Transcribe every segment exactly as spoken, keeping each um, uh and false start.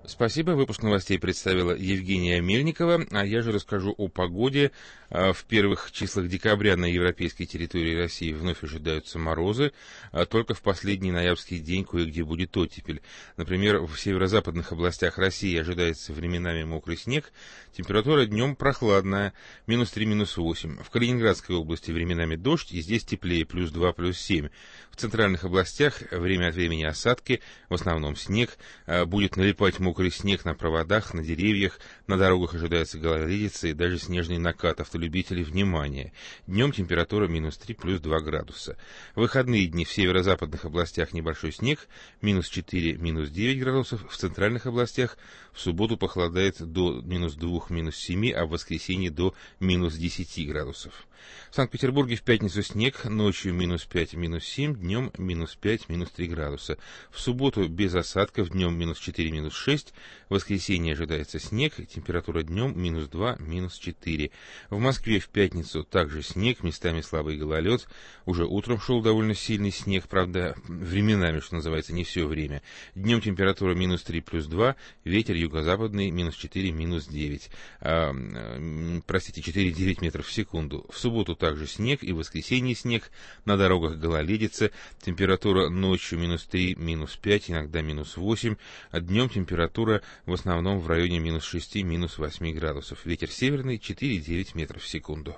Спасибо. Выпуск новостей представила Евгения Мельникова, а я же расскажу о погоде. В первых числах декабря на европейской территории России вновь ожидаются морозы, а только в последний ноябрьский день кое-где будет оттепель. Например, в северо-западных областях России ожидается временами мокрый снег, температура днем прохладная, минус три, минус восемь. В Калининградской области временами дождь, и здесь теплее, плюс два, плюс семь. В центральных областях время от времени осадки, в основном снег, будет налипать мокрый снег на проводах, на деревьях, на дорогах ожидается гололедица и даже снежный накат. Автолюбители, внимание! Днем температура минус три, плюс два градуса. В выходные дни в северо-западных областях небольшой снег, минус четыре, минус девять градусов. В центральных областях в субботу похолодает до минус два, минус семь, а в воскресенье до минус десять градусов. В Санкт-Петербурге в пятницу снег, ночью минус пять, минус семь, днем минус пять, минус три градуса. В субботу без осадков, днем минус четыре, минус шесть, в воскресенье ожидается снег, температура днем минус два, минус четыре. В Москве в пятницу также снег, местами слабый гололед. Уже утром шел довольно сильный снег, правда, временами, что называется, не все время. Днем температура минус три, плюс два, ветер юго-западный минус четыре, минус девять. А, простите, четыре целых девять метров в секунду. В субботу также снег и в воскресенье снег, на дорогах гололедица, температура ночью минус три, минус пять, иногда минус восемь, а днем температура в основном в районе минус шесть, минус восемь градусов. Ветер северный четыре целых девять метров в секунду.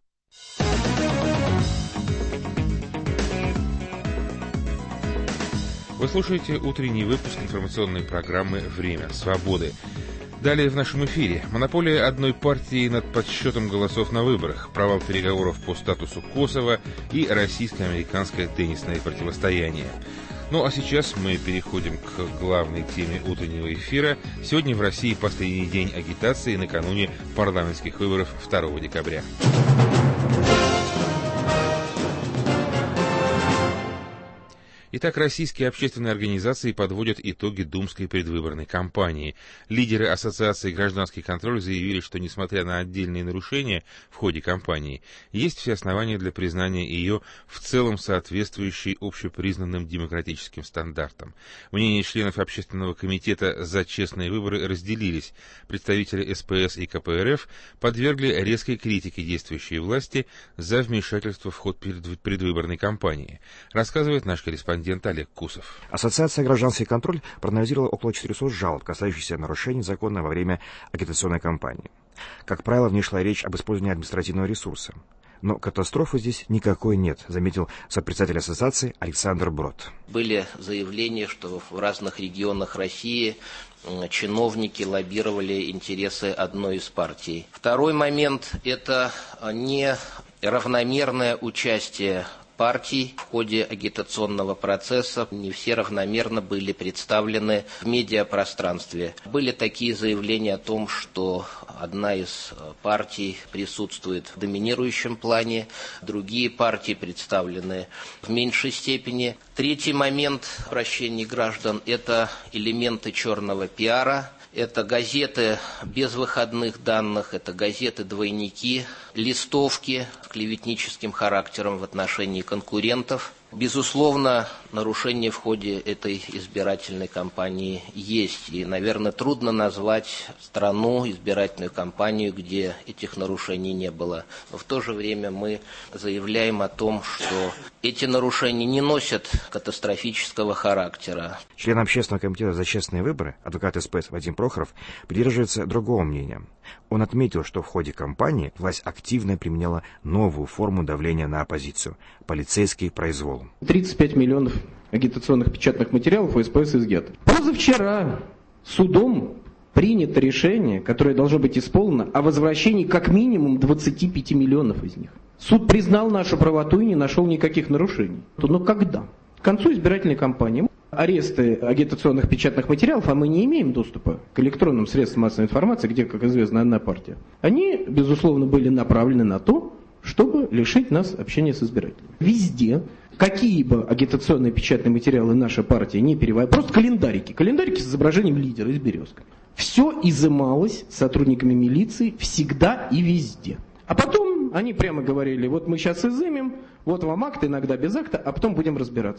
Вы слушаете утренний выпуск информационной программы «Время свободы». Далее в нашем эфире. Монополия одной партии над подсчетом голосов на выборах, провал переговоров по статусу Косово и российско-американское теннисное противостояние. Ну а сейчас мы переходим к главной теме утреннего эфира. Сегодня в России последний день агитации накануне парламентских выборов второго декабря. Итак, российские общественные организации подводят итоги думской предвыборной кампании. Лидеры Ассоциации «Гражданский контроль» заявили, что, несмотря на отдельные нарушения в ходе кампании, есть все основания для признания ее в целом соответствующей общепризнанным демократическим стандартам. Мнения членов Общественного комитета «За честные выборы» разделились. Представители эс пэ эс и ка пэ эр эф подвергли резкой критике действующей власти за вмешательство в ход предвыборной кампании. Рассказывает наш корреспондент Олег Кусов. Ассоциация «Гражданский контроль» проанализировала около четырехсот жалоб, касающихся нарушений закона во время агитационной кампании. Как правило, в ней шла речь об использовании административного ресурса. Но катастрофы здесь никакой нет, заметил сопредседатель ассоциации Александр Брод. Были заявления, что в разных регионах России чиновники лоббировали интересы одной из партий. Второй момент – это неравномерное участие партий в ходе агитационного процесса. Не все равномерно были представлены в медиапространстве. Были такие заявления о том, что одна из партий присутствует в доминирующем плане, другие партии представлены в меньшей степени. Третий момент обращений граждан – это элементы черного пиара. Это газеты без выходных данных, это газеты-двойники, листовки с клеветническим характером в отношении конкурентов. Безусловно, нарушения в ходе этой избирательной кампании есть. И, наверное, трудно назвать страну, избирательную кампанию, где этих нарушений не было. Но в то же время мы заявляем о том, что эти нарушения не носят катастрофического характера. Член Общественного комитета «За честные выборы», адвокат эс пэ эс Вадим Прохоров, придерживается другого мнения. Он отметил, что в ходе кампании власть активно применяла новую форму давления на оппозицию – полицейский произвол. тридцать пять миллионов агитационных печатных материалов у эс пэ эс изъято. Позавчера судом принято решение, которое должно быть исполнено, о возвращении как минимум двадцати пяти миллионов из них. Суд признал нашу правоту и не нашел никаких нарушений. Но когда? К концу избирательной кампании аресты агитационных печатных материалов, а мы не имеем доступа к электронным средствам массовой информации, где, как известно, одна партия, они, безусловно, были направлены на то, чтобы лишить нас общения с избирателями. Везде, какие бы агитационные печатные материалы наша партия не переводила, просто календарики, календарики с изображением лидера и с березкой. Все изымалось сотрудниками милиции всегда и везде. А потом они прямо говорили, вот мы сейчас изымем, вот вам акт, иногда без акта, а потом будем разбираться.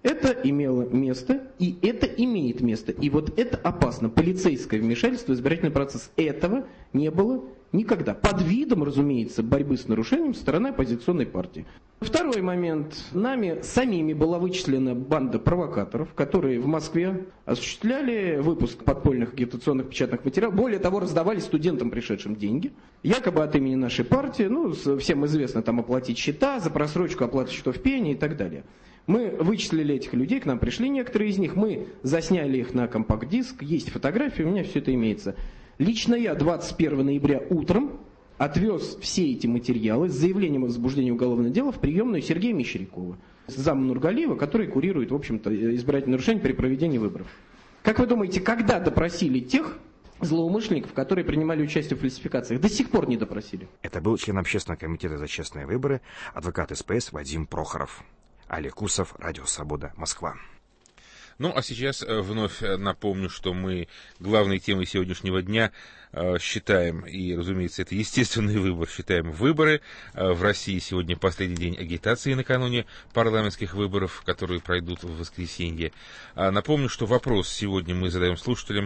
Это имело место, и это имеет место. И вот это опасно. Полицейское вмешательство в избирательный процесс. Этого не было никогда. Под видом, разумеется, борьбы с нарушением со стороны оппозиционной партии. Второй момент. Нами самими была вычислена банда провокаторов, которые в Москве осуществляли выпуск подпольных агитационных печатных материалов. Более того, раздавали студентам, пришедшим, деньги. Якобы от имени нашей партии, ну, всем известно, там оплатить счета, за просрочку оплаты счетов пени и так далее. Мы вычислили этих людей, к нам пришли некоторые из них, мы засняли их на компакт-диск, есть фотографии, у меня все это имеется. Лично я двадцать первого ноября утром отвез все эти материалы с заявлением о возбуждении уголовного дела в приемную Сергея Мещерякова, зама Нургалиева, который курирует, в общем-то, избирательные нарушения при проведении выборов. Как вы думаете, когда допросили тех злоумышленников, которые принимали участие в фальсификациях? До сих пор не допросили. Это был член Общественного комитета за честные выборы, адвокат СПС Вадим Прохоров. Олег Кусов, Радио Свобода, Москва. Ну, а сейчас вновь напомню, что мы главной темой сегодняшнего дня считаем, и, разумеется, это естественный выбор, считаем выборы. В России сегодня последний день агитации накануне парламентских выборов, которые пройдут в воскресенье. Напомню, что вопрос сегодня мы задаем слушателям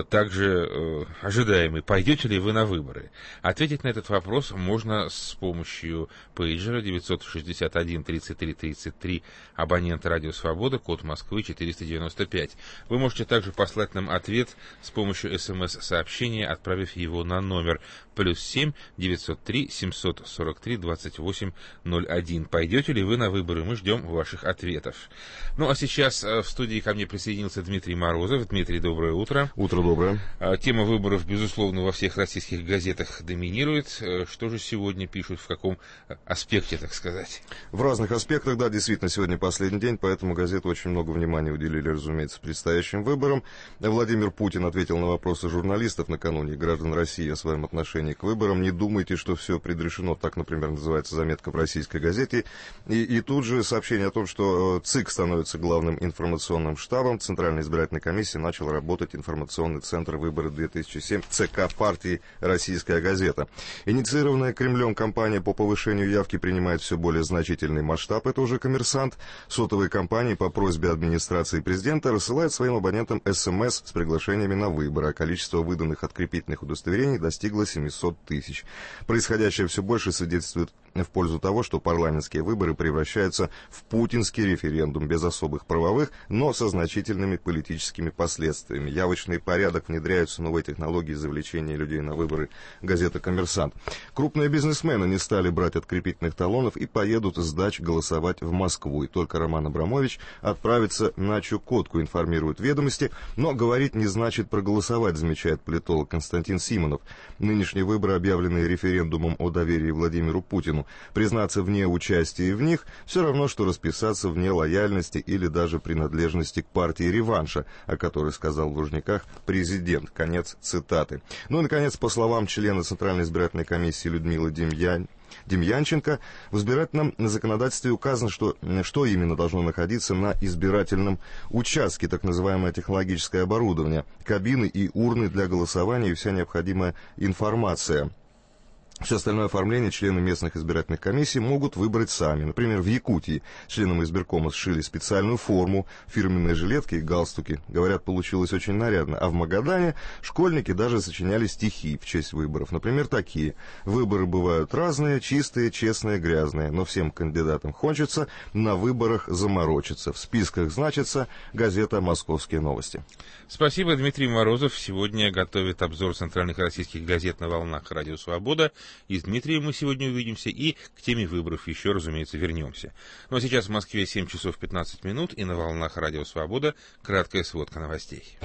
также ожидаемый. Пойдете ли вы на выборы? Ответить на этот вопрос можно с помощью пейджера девятьсот шестьдесят один тридцать три тридцать три, абонент Радио Свобода, код Москвы четыреста девяносто пять. Вы можете также послать нам ответ с помощью смс-сообщения, отправив его на номер плюс семь девятьсот три семьсот сорок три двадцать восемь ноль один. Пойдете ли вы на выборы? Мы ждем ваших ответов. Ну, а сейчас в студии ко мне присоединился Дмитрий Морозов. Дмитрий, доброе утро. Утро доброе. Тема выборов, безусловно, во всех российских газетах доминирует. Что же сегодня пишут, в каком аспекте, так сказать? В разных аспектах, да, действительно, сегодня последний день, поэтому газеты очень много внимания уделили, разумеется, предстоящим выборам. Владимир Путин ответил на вопросы журналистов накануне граждан России о своем отношении к выборам. Не думайте, что все предрешено. Так, например, называется заметка в российской газете. И, и тут же сообщение о том, что ЦИК становится главным информационным штабом. Центральной избирательной комиссии начал работать информационный центр выборы две тысячи семь ЦК партии «Российская газета». Инициированная Кремлем кампания по повышению явки принимает все более значительный масштаб. Это уже «Коммерсант». Сотовые компании по просьбе администрации президента рассылают своим абонентам СМС с приглашениями на выборы, а количество выданных открепительных удостоверений достигло семьсот тысяч. Происходящее все больше свидетельствует в пользу того, что парламентские выборы превращаются в путинский референдум без особых правовых, но со значительными политическими последствиями. Явочный порядок, внедряются новые технологии завлечения людей на выборы. Газета «Коммерсант». Крупные бизнесмены не стали брать открепительных талонов и поедут с дач голосовать в Москву. И только Роман Абрамович отправится на Чукотку, информируют «Ведомости». Но говорить не значит проголосовать, замечает политолог Константин Симонов. Нынешние выборы, объявленные референдумом о доверии Владимиру Путину, признаться в неучастии в них все равно, что расписаться в нелояльности или даже принадлежности к партии реванша, о которой сказал в Лужниках президент. Конец цитаты. Ну и, наконец, по словам члена Центральной избирательной комиссии Людмилы Демьян, Демьянченко, в избирательном законодательстве указано, что, что именно должно находиться на избирательном участке, так называемое технологическое оборудование, кабины и урны для голосования и вся необходимая информация. Все остальное оформление члены местных избирательных комиссий могут выбрать сами. Например, в Якутии членам избиркома сшили специальную форму, фирменные жилетки и галстуки. Говорят, получилось очень нарядно. А в Магадане школьники даже сочиняли стихи в честь выборов. Например, такие. Выборы бывают разные, чистые, честные, грязные. Но всем кандидатам хочется на выборах заморочиться. В списках значится газета «Московские новости». Спасибо, Дмитрий Морозов. Сегодня готовит обзор центральных российских газет на волнах «Радио Свобода». И с Дмитрием мы сегодня увидимся, и к теме выборов еще, разумеется, вернемся. Ну а сейчас в Москве семь часов пятнадцать минут, и на волнах Радио Свобода краткая сводка новостей.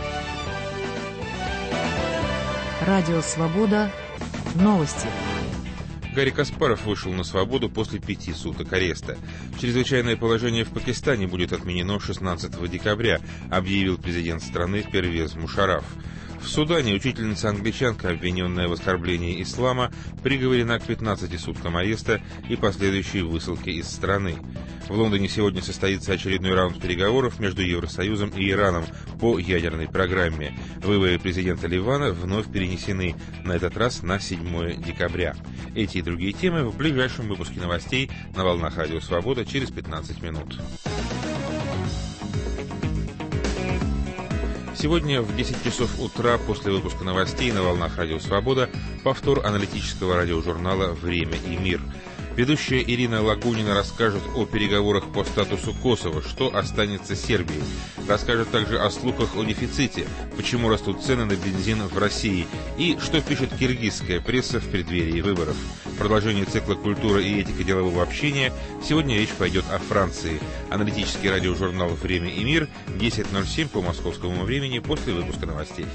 Радио Свобода. Новости. Гарри Каспаров вышел на свободу после пяти суток ареста. Чрезвычайное положение в Пакистане будет отменено шестнадцатого декабря, объявил президент страны Первез Мушарраф. В Судане учительница-англичанка, обвиненная в оскорблении ислама, приговорена к пятнадцати суткам ареста и последующей высылке из страны. В Лондоне сегодня состоится очередной раунд переговоров между Евросоюзом и Ираном по ядерной программе. Выборы президента Ливана вновь перенесены, на этот раз на седьмое декабря. Эти и другие темы в ближайшем выпуске новостей на волнах Радио Свобода через пятнадцать минут. Сегодня в десять часов утра после выпуска новостей на волнах Радио Свобода повтор аналитического радиожурнала «Время и мир». Ведущая Ирина Лагунина расскажет о переговорах по статусу Косово, что останется Сербией. Расскажет также о слухах о дефиците, почему растут цены на бензин в России и что пишет киргизская пресса в преддверии выборов. В продолжении цикла «Культура и этика делового общения» сегодня речь пойдет о Франции. Аналитический радиожурнал «Время и мир» десять ноль семь по московскому времени после выпуска новостей.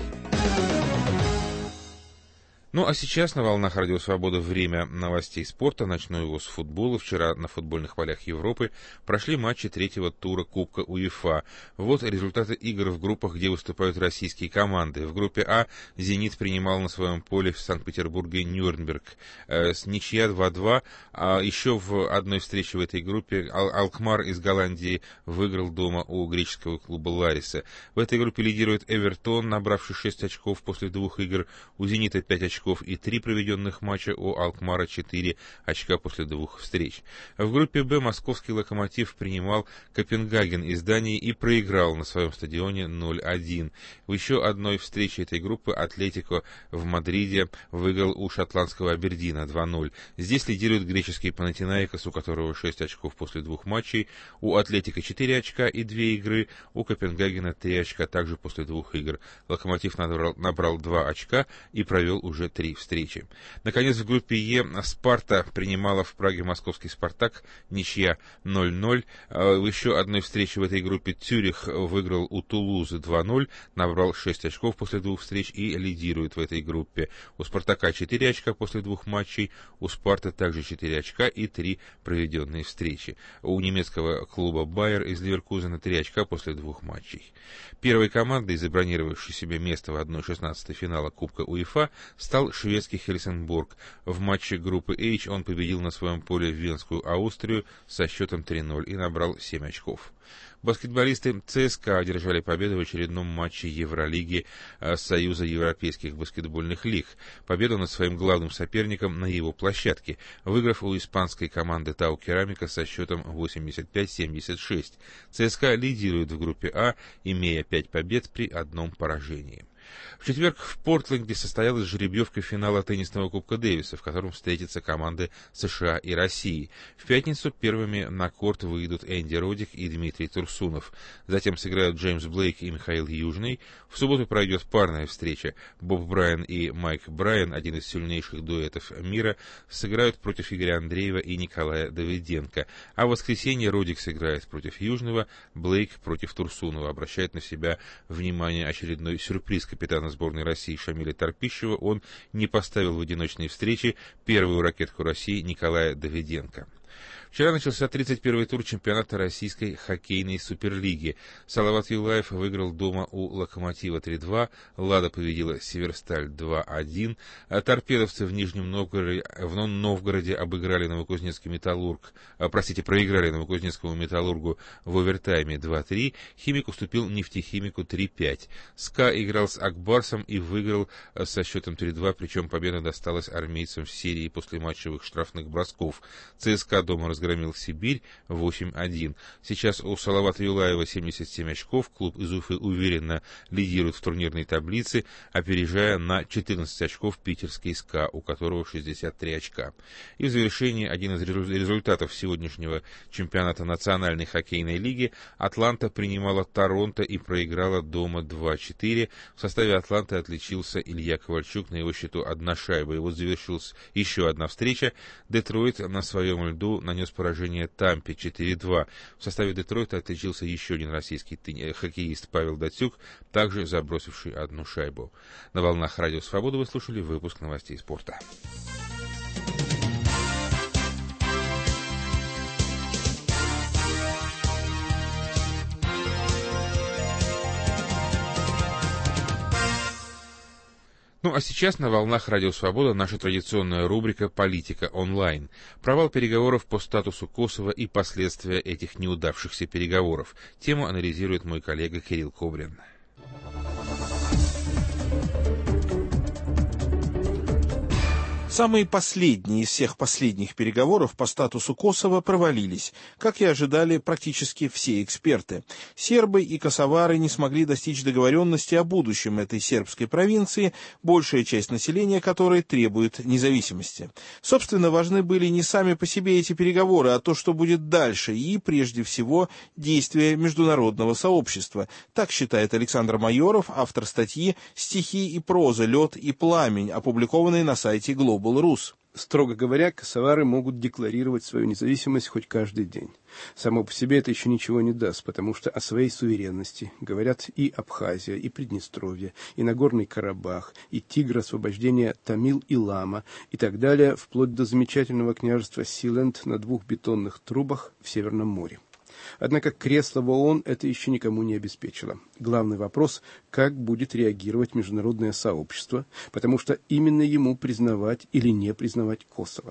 Ну а сейчас на волнах Радио Свобода время новостей спорта. Начну его с футбола. Вчера на футбольных полях Европы прошли матчи третьего тура Кубка УЕФА. Вот результаты игр в группах, где выступают российские команды. В группе А «Зенит» принимал на своем поле в Санкт-Петербурге Нюрнберг. Э, с ничья два-два. А еще в одной встрече в этой группе Ал- Алкмар из Голландии выиграл дома у греческого клуба Лариса. В этой группе лидирует Эвертон, набравший шесть очков после двух игр. У «Зенита» пять очков и три проведенных матча, у Алкмара четыре очка после двух встреч. В группе Б московский «Локомотив» принимал Копенгаген из Дании и проиграл на своем стадионе ноль один. В еще одной встрече этой группы Атлетико в Мадриде выиграл у шотландского Абердина два ноль. Здесь лидирует греческий Панатинаикос, у которого шесть очков после двух матчей, у Атлетико четыре очка и две игры, у Копенгагена три очка также после двух игр. Локомотив набрал, набрал два очка и провел уже три встречи. Наконец, в группе Е Спарта принимала в Праге московский «Спартак», ничья ноль ноль. В еще одной встрече в этой группе Цюрих выиграл у Тулузы два ноль, набрал шесть очков после двух встреч и лидирует в этой группе. У «Спартака» четыре очка после двух матчей, у «Спарта» также четыре очка и три проведенные встречи. У немецкого клуба «Байер» из Ливеркузена три очка после двух матчей. Первой командой, забронировавшей себе место в одной шестнадцатой финала Кубка УЕФА, стал шведский Хельсинборг. В матче группы H он победил на своем поле Венскую Австрию со счетом три ноль и набрал семь очков. Баскетболисты ЦСКА одержали победу в очередном матче Евролиги Союза Европейских баскетбольных лиг. Победу над своим главным соперником на его площадке, выиграв у испанской команды Тау Керамика со счетом восемьдесят пять семьдесят шесть. ЦСКА лидирует в группе А, имея пять побед при одном поражении. В четверг в Портленде состоялась жеребьевка финала теннисного Кубка Дэвиса, в котором встретятся команды США и России. В пятницу первыми на корт выйдут Энди Роддик и Дмитрий Турсунов. Затем сыграют Джеймс Блейк и Михаил Южный. В субботу пройдет парная встреча. Боб Брайан и Майк Брайан, один из сильнейших дуэтов мира, сыграют против Игоря Андреева и Николая Давыденко. А в воскресенье Роддик сыграет против Южного, Блейк против Турсунова. Обращает на себя внимание очередной сюрприз капитана сборной России Шамиля Торпищева. Он не поставил в одиночной встрече первую ракетку России Николая Давыденко. Вчера начался тридцать первый тур чемпионата Российской хоккейной суперлиги. Салават Юлаев выиграл дома у Локомотива три два, Лада победила Северсталь два один, а торпедовцы в Нижнем Новгороде, в Новгороде обыграли Новокузнецкий Металлург, а, простите, проиграли Новокузнецкому Металлургу в овертайме два три, Химик уступил Нефтехимику три пять. СКА играл с Акбарсом и выиграл со счетом три два, причем победа досталась армейцам в серии после матчевых штрафных бросков. ЦСКА дома разгромил Сибирь восемь один. Сейчас у Салавата Юлаева семьдесят семь очков. Клуб из Уфы уверенно лидирует в турнирной таблице, опережая на четырнадцать очков питерский СКА, у которого шестьдесят три очка. И в завершении один из результатов сегодняшнего чемпионата Национальной хоккейной лиги. Атланта принимала Торонто и проиграла дома два четыре. В составе Атланты отличился Илья Ковальчук, на его счету одна шайба. И вот завершилась еще одна встреча. Детройт на своем льду нанес поражение Тампе четыре два. В составе Детройта отличился еще один российский хоккеист Павел Датюк, также забросивший одну шайбу. На волнах Радио Свобода вы слушали выпуск новостей спорта. Ну а сейчас на волнах Радио Свобода наша традиционная рубрика «Политика онлайн». Провал переговоров по статусу Косово и последствия этих неудавшихся переговоров. Тему анализирует мой коллега Кирилл Кобрин. Самые последние из всех последних переговоров по статусу Косово провалились, как и ожидали практически все эксперты. Сербы и косовары не смогли достичь договоренности о будущем этой сербской провинции, большая часть населения которой требует независимости. Собственно, важны были не сами по себе эти переговоры, а то, что будет дальше, и, прежде всего, действия международного сообщества. Так считает Александр Майоров, автор статьи «Стихи и проза. Лед и пламень», опубликованной на сайте Global Rus. Строго говоря, косовары могут декларировать свою независимость хоть каждый день. Само по себе это еще ничего не даст, потому что о своей суверенности говорят и Абхазия, и Приднестровье, и Нагорный Карабах, и Тигр, освобождение Тамил и Лама, и так далее, вплоть до замечательного княжества Силенд на двух бетонных трубах в Северном море. Однако кресло в ООН это еще никому не обеспечило. Главный вопрос, как будет реагировать международное сообщество, потому что именно ему признавать или не признавать Косово.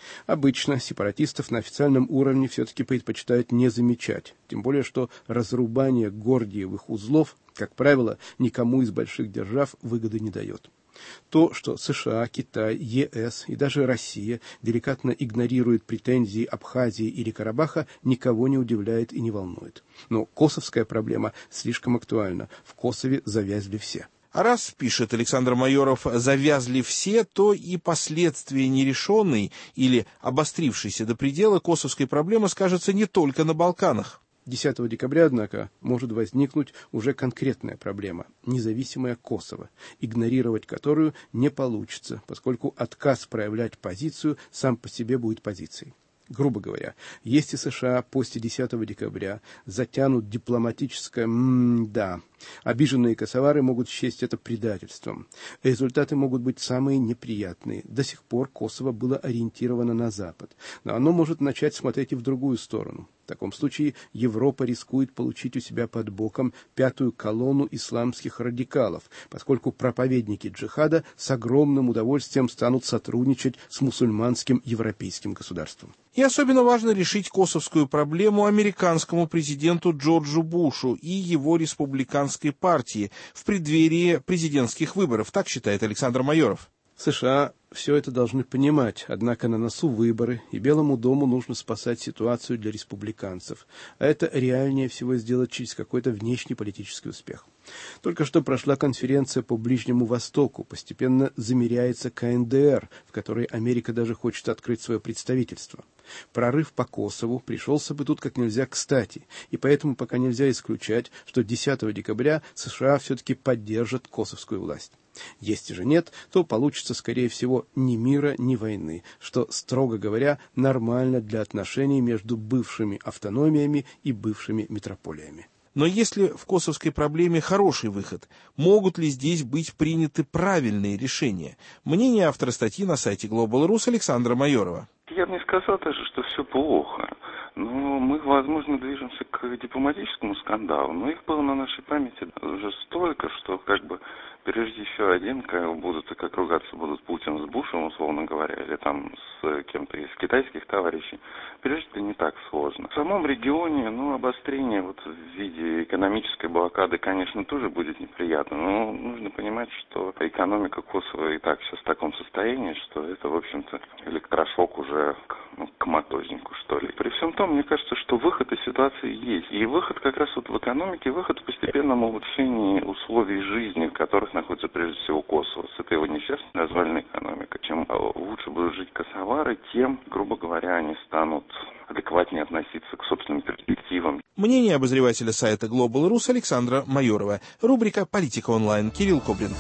Обычно сепаратистов на официальном уровне все-таки предпочитают не замечать, тем более что разрубание гордиевых узлов, как правило, никому из больших держав выгоды не дает. То, что США, Китай, ЕС и даже Россия деликатно игнорируют претензии Абхазии или Карабаха, никого не удивляет и не волнует. Но косовская проблема слишком актуальна. В Косове завязли все. А раз, пишет Александр Майоров, завязли все, то и последствия нерешенной или обострившейся до предела косовской проблемы скажутся не только на Балканах. десятого декабря, однако, может возникнуть уже конкретная проблема – независимое Косово, игнорировать которую не получится, поскольку отказ проявлять позицию сам по себе будет позицией. Грубо говоря, если США после десятого декабря затянут дипломатическое «м-да», обиженные косовары могут счесть это предательством. Результаты могут быть самые неприятные. До сих пор Косово было ориентировано на Запад, но оно может начать смотреть и в другую сторону. В таком случае Европа рискует получить у себя под боком пятую колонну исламских радикалов, поскольку проповедники джихада с огромным удовольствием станут сотрудничать с мусульманским европейским государством. И особенно важно решить косовскую проблему американскому президенту Джорджу Бушу и его республиканской партии в преддверии президентских выборов, так считает Александр Майоров. США все это должны понимать, однако на носу выборы, и Белому дому нужно спасать ситуацию для республиканцев, а это реальнее всего сделать через какой-то внешний политический успех. Только что прошла конференция по Ближнему Востоку, постепенно замеряется ка эн дэ эр, в которой Америка даже хочет открыть свое представительство. Прорыв по Косову пришелся бы тут как нельзя кстати, и поэтому пока нельзя исключать, что десятого декабря США все-таки поддержат косовскую власть. Если же нет, то получится, скорее всего, ни мира, ни войны, что, строго говоря, нормально для отношений между бывшими автономиями и бывшими метрополиями. Но если в косовской проблеме хороший выход, могут ли здесь быть приняты правильные решения? Мнение автора статьи на сайте Global Rus Александра Майорова. Я бы не сказал даже, что все плохо. Но мы, возможно, движемся к дипломатическому скандалу. Но их было на нашей памяти уже столько, что как бы прежде еще один, как будут и как ругаться будут Путин с Бушем, условно говоря, или там с кем-то из китайских товарищей. Прежде всего, не так сложно. В самом регионе, ну, обострение вот в виде экономической блокады, конечно, тоже будет неприятно. Но нужно понимать, что экономика Косово и так сейчас в таком состоянии, что это, в общем-то, электрошок уже к, ну, к мотознику, что ли. При всем том, мне кажется, что выход из ситуации есть. И выход как раз вот в экономике, выход в постепенном улучшении условий жизни, в которых находится прежде всего Косово. С этой его несчастной развальной экономикой. Чем лучше будут жить косовары, тем, грубо говоря, они станут адекватнее относиться к собственным перспективам. Мнение обозревателя сайта Global Rus Александра Майорова. Рубрика «Политика онлайн». Кирилл Коблин.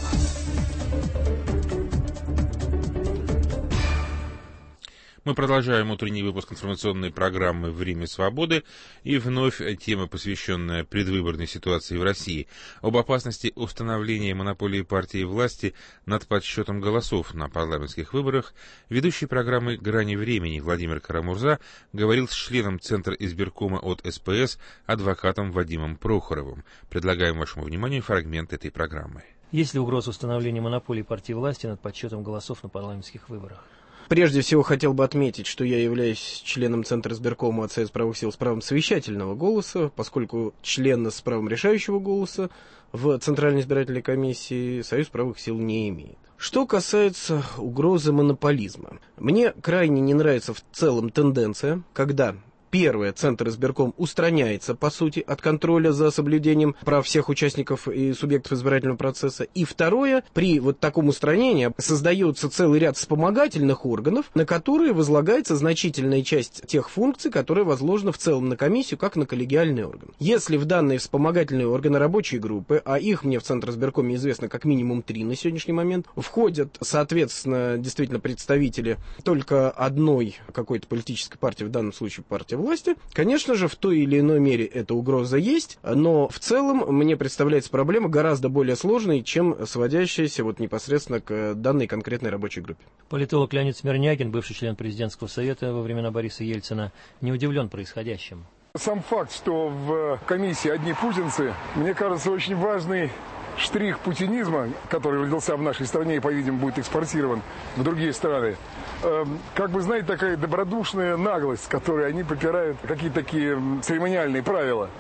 Мы продолжаем утренний выпуск информационной программы «Время свободы». И вновь тема, посвященная предвыборной ситуации в России. Об опасности установления монополии партии власти над подсчетом голосов на парламентских выборах ведущий программы «Грани времени» Владимир Карамурза говорил с членом Центра избиркома от эс пэ эс, адвокатом Вадимом Прохоровым. Предлагаем вашему вниманию фрагмент этой программы. Есть ли угроза установления монополии партии власти над подсчетом голосов на парламентских выборах? Прежде всего хотел бы отметить, что я являюсь членом Центра избиркома от Союза правых сил с правом совещательного голоса, поскольку члена с правом решающего голоса в Центральной избирательной комиссии Союз правых сил не имеет. Что касается угрозы монополизма, мне крайне не нравится в целом тенденция, когда... Первое, Центр избирком устраняется, по сути, от контроля за соблюдением прав всех участников и субъектов избирательного процесса. И второе, при вот таком устранении создается целый ряд вспомогательных органов, на которые возлагается значительная часть тех функций, которые возложены в целом на комиссию, как на коллегиальный орган. Если в данные вспомогательные органы рабочей группы, а их мне в Центр избиркоме известно как минимум три на сегодняшний момент, входят, соответственно, действительно представители только одной какой-то политической партии, в данном случае партии власти, конечно же, в той или иной мере эта угроза есть, но в целом мне представляется проблема гораздо более сложной, чем сводящаяся вот непосредственно к данной конкретной рабочей группе. Политолог Леонид Смирнягин, бывший член президентского совета во времена Бориса Ельцина, не удивлен происходящим. Сам факт, что в комиссии одни путинцы, мне кажется, очень важный штрих путинизма, который родился в нашей стране и, по-видимому, будет экспортирован в другие страны. Э, как бы, знаете, такая добродушная наглость, с которой они попирают какие-то такие церемониальные правила.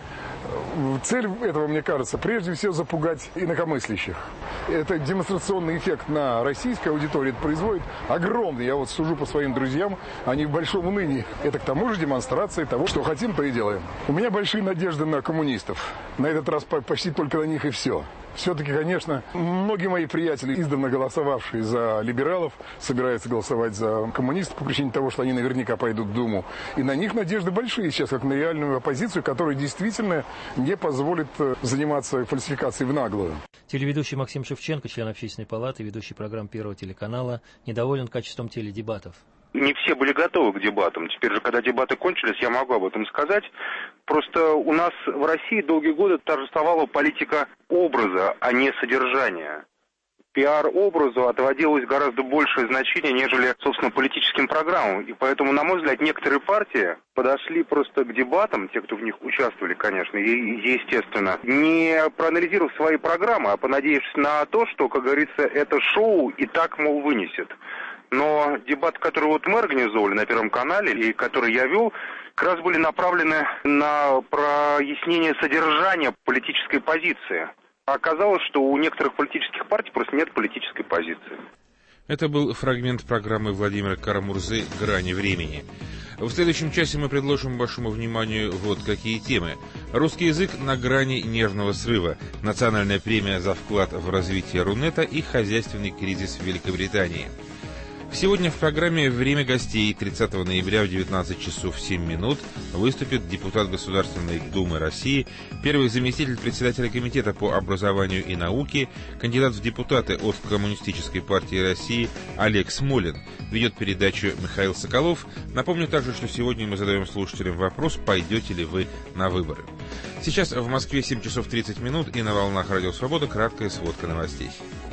Цель этого, мне кажется, прежде всего запугать инакомыслящих. Это демонстрационный эффект на российской аудитории это производит огромный. Я вот сужу по своим друзьям, они в большом унынии. Это к тому же демонстрация того, что хотим, то и делаем. У меня большие надежды на коммунистов. На этот раз почти только на них и все. Все-таки, конечно, многие мои приятели, издавна голосовавшие за либералов, собираются голосовать за коммунистов по причине того, что они наверняка пойдут в Думу. И на них надежды большие сейчас, как на реальную оппозицию, которая действительно не позволит заниматься фальсификацией в наглую. Телеведущий Максим Шевченко, член Общественной палаты, ведущий программ Первого телеканала, недоволен качеством теледебатов. Не все были готовы к дебатам. Теперь же, когда дебаты кончились, я могу об этом сказать. Просто у нас в России долгие годы торжествовала политика образа, а не содержания. Пиар-образу отводилось гораздо большее значение, нежели, собственно, политическим программам. И поэтому, на мой взгляд, некоторые партии подошли просто к дебатам, те, кто в них участвовали, конечно, и, естественно, не проанализировав свои программы, а понадеявшись на то, что, как говорится, это шоу и так, мол, вынесет. Но дебаты, которые вот мы организовывали на Первом канале и которые я вел, как раз были направлены на прояснение содержания политической позиции. Оказалось, что у некоторых политических партий просто нет политической позиции. Это был фрагмент программы Владимира Карамурзы «Грани времени». В следующем часе мы предложим вашему вниманию вот какие темы. Русский язык на грани нервного срыва, национальная премия за вклад в развитие Рунета и хозяйственный кризис в Великобритании. Сегодня в программе «Время гостей» тридцатого ноября в девятнадцать часов семь минут выступит депутат Государственной Думы России, первый заместитель председателя Комитета по образованию и науке, кандидат в депутаты от Коммунистической партии России Олег Смолин. Ведет передачу Михаил Соколов. Напомню также, что сегодня мы задаем слушателям вопрос, пойдете ли вы на выборы. Сейчас в Москве семь часов тридцать минут и на волнах Радио Свобода краткая сводка новостей.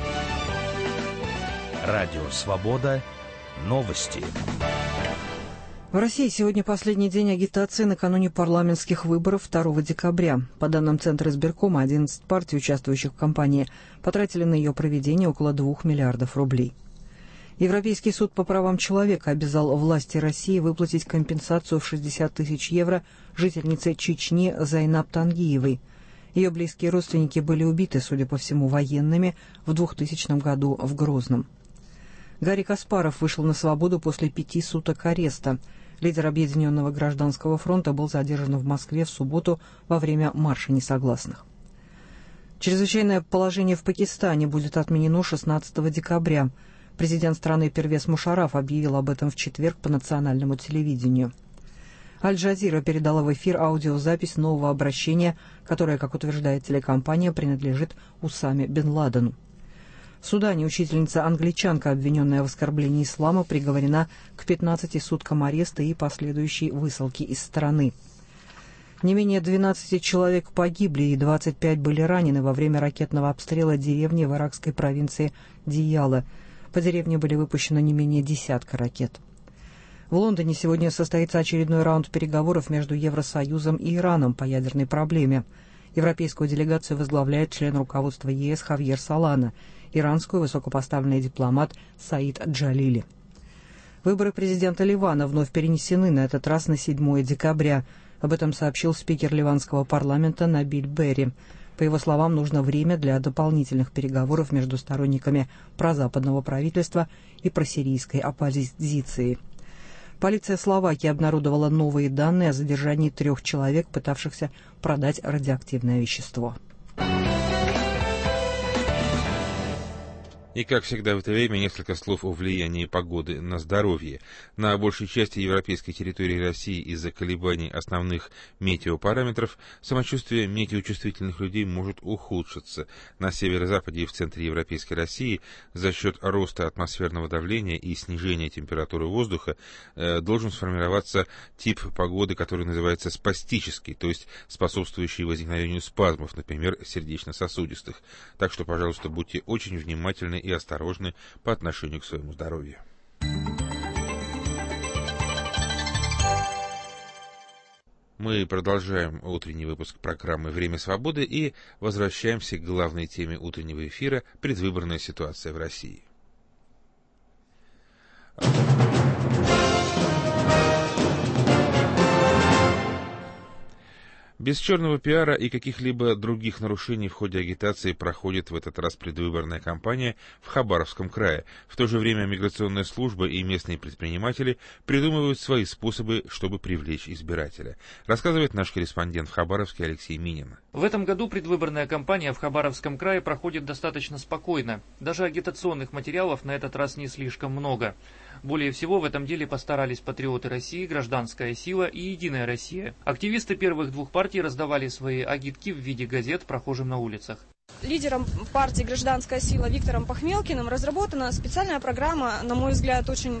Радио Свобода. Новости. В России сегодня последний день агитации накануне парламентских выборов второго декабря. По данным Центра избиркома, одиннадцать партий, участвующих в кампании, потратили на ее проведение около двух миллиардов рублей. Европейский суд по правам человека обязал власти России выплатить компенсацию в шестьдесят тысяч евро жительнице Чечни Зайнаб Тангиевой. Ее близкие родственники были убиты, судя по всему, военными в двухтысячном году в Грозном. Гарри Каспаров вышел на свободу после пяти суток ареста. Лидер Объединенного гражданского фронта был задержан в Москве в субботу во время марша несогласных. Чрезвычайное положение в Пакистане будет отменено шестнадцатого декабря. Президент страны Первез Мушарраф объявил об этом в четверг по национальному телевидению. Аль-Джазира передала в эфир аудиозапись нового обращения, которое, как утверждает телекомпания, принадлежит Усаме бен Ладену. В Судане учительница-англичанка, обвиненная в оскорблении ислама, приговорена к пятнадцати суткам ареста и последующей высылке из страны. Не менее двенадцати человек погибли и двадцать пять были ранены во время ракетного обстрела деревни в иракской провинции Дияла. По деревне были выпущены не менее десятка ракет. В Лондоне сегодня состоится очередной раунд переговоров между Евросоюзом и Ираном по ядерной проблеме. Европейскую делегацию возглавляет член руководства ЕС Хавьер Солана, иранскую высокопоставленный дипломат Саид Джалили. Выборы президента Ливана вновь перенесены, на этот раз на седьмое декабря. Об этом сообщил спикер ливанского парламента Набиль Берри. По его словам, нужно время для дополнительных переговоров между сторонниками прозападного правительства и просирийской оппозиции. Полиция Словакии обнародовала новые данные о задержании трех человек, пытавшихся продать радиоактивное вещество. И, как всегда в это время, несколько слов о влиянии погоды на здоровье. На большей части европейской территории России из-за колебаний основных метеопараметров самочувствие метеочувствительных людей может ухудшиться. На северо-западе и в центре европейской России за счет роста атмосферного давления и снижения температуры воздуха э, должен сформироваться тип погоды, который называется спастический, то есть способствующий возникновению спазмов, например, сердечно-сосудистых. Так что, пожалуйста, будьте очень внимательны и осторожны по отношению к своему здоровью. Мы продолжаем утренний выпуск программы «Время свободы» и возвращаемся к главной теме утреннего эфира – предвыборная ситуация в России. Без черного пиара и каких-либо других нарушений в ходе агитации проходит в этот раз предвыборная кампания в Хабаровском крае. В то же время миграционная служба и местные предприниматели придумывают свои способы, чтобы привлечь избирателя. Рассказывает наш корреспондент в Хабаровске Алексей Минин. В этом году предвыборная кампания в Хабаровском крае проходит достаточно спокойно. Даже агитационных материалов на этот раз не слишком много. Более всего в этом деле постарались патриоты России, Гражданская сила и Единая Россия. Активисты первых двух партий раздавали свои агитки в виде газет прохожим на улицах. Лидером партии «Гражданская сила» Виктором Пахмелкиным разработана специальная программа, на мой взгляд, очень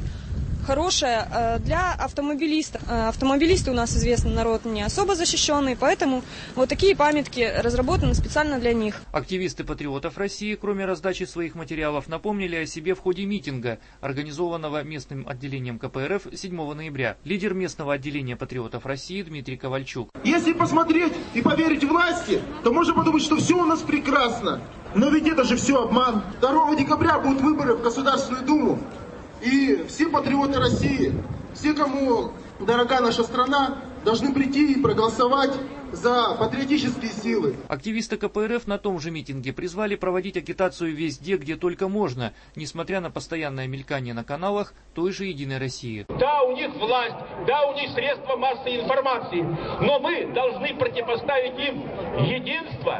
хорошая для автомобилистов. Автомобилисты у нас, известный народ, не особо защищенный, поэтому вот такие памятки разработаны специально для них. Активисты патриотов России, кроме раздачи своих материалов, напомнили о себе в ходе митинга, организованного местным отделением ка пэ эр эф седьмого ноября. Лидер местного отделения патриотов России Дмитрий Ковальчук. Если посмотреть и поверить власти, то можно подумать, что все у нас прекрасно. Но ведь это же все обман. второго декабря будут выборы в Государственную Думу. И все патриоты России, все, кому дорога наша страна, должны прийти и проголосовать за патриотические силы. Активисты ка пэ эр эф на том же митинге призвали проводить агитацию везде, где только можно, несмотря на постоянное мелькание на каналах той же Единой России. Да, у них власть, да, у них средства массовой информации, но мы должны противопоставить им единство,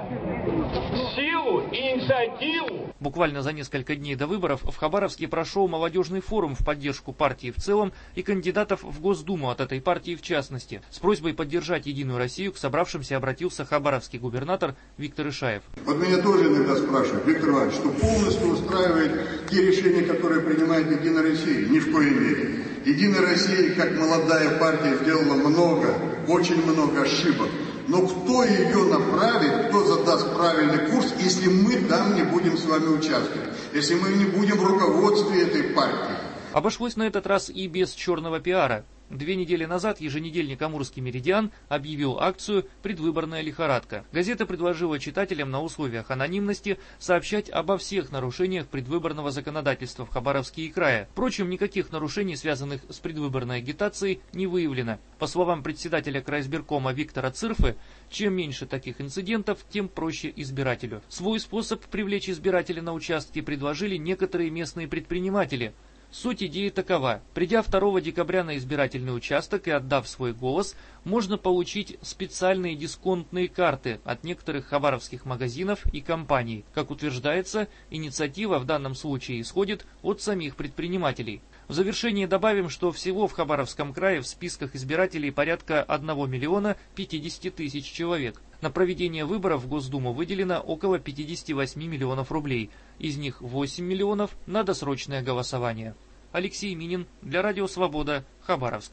силу и инициативу. Буквально за несколько дней до выборов в Хабаровске прошел молодежный форум в поддержку партии в целом и кандидатов в Госдуму от этой партии в частности. С просьбой поддержать Единую Россию к собравшимся обратился хабаровский губернатор Виктор Ишаев. Вот меня тоже иногда спрашивают, Виктор Иванович, что полностью устраивает те решения, которые принимает Единая Россия? Ни в коей мере. Единая Россия, как молодая партия, сделала много, очень много ошибок. Но кто ее направит, кто задаст правильный курс, если мы там не будем с вами участвовать, если мы не будем в руководстве этой партии? Обошлось на этот раз и без черного пиара. Две недели назад еженедельник «Амурский меридиан» объявил акцию «Предвыборная лихорадка». Газета предложила читателям на условиях анонимности сообщать обо всех нарушениях предвыборного законодательства в Хабаровске и крае. Впрочем, никаких нарушений, связанных с предвыборной агитацией, не выявлено. По словам председателя крайизбиркома Виктора Цирфы, чем меньше таких инцидентов, тем проще избирателю. Свой способ привлечь избирателя на участке предложили некоторые местные предприниматели. Суть идеи такова. Придя второго декабря на избирательный участок и отдав свой голос, можно получить специальные дисконтные карты от некоторых хабаровских магазинов и компаний. Как утверждается, инициатива в данном случае исходит от самих предпринимателей. В завершение добавим, что всего в Хабаровском крае в списках избирателей порядка одного миллиона пятидесяти тысяч человек. На проведение выборов в Госдуму выделено около пятидесяти восьми миллионов рублей. Из них восемь миллионов на досрочное голосование. Алексей Минин для Радио Свобода, Хабаровск.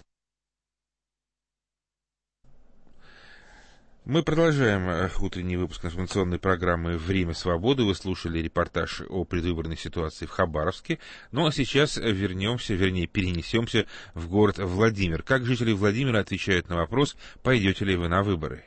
Мы продолжаем утренний выпуск информационной программы «Время свободы». Вы слушали репортаж о предвыборной ситуации в Хабаровске. Ну а сейчас вернемся, вернее перенесемся в город Владимир. Как жители Владимира отвечают на вопрос, пойдете ли вы на выборы?